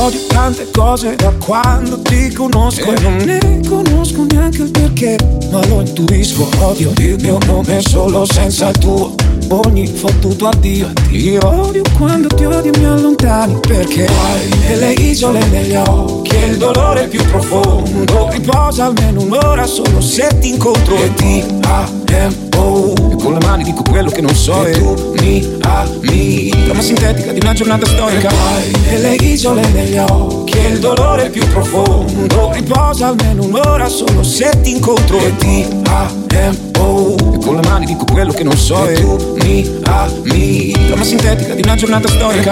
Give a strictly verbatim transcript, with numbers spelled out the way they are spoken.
odio tante cose da quando ti conosco e non ne conosco neanche il perché, ma lo intuisco. Odio il mio nome solo senza il tuo, ogni fottuto addio. Ti odio quando ti odio e mi allontani, perché hai nelle isole negli occhi e il dolore più profondo. Riposa almeno un'ora solo se ti incontro e ti amo. E con le mani dico quello che non so e tu mi ami. Trama sintetica di una giornata storica. Hai nelle isole negli occhi e il dolore più profondo. Riposa almeno un'ora solo se ti incontro e ti amo. E con le mani dico quello che non so e tu mi ami. Trama sintetica di una giornata storica.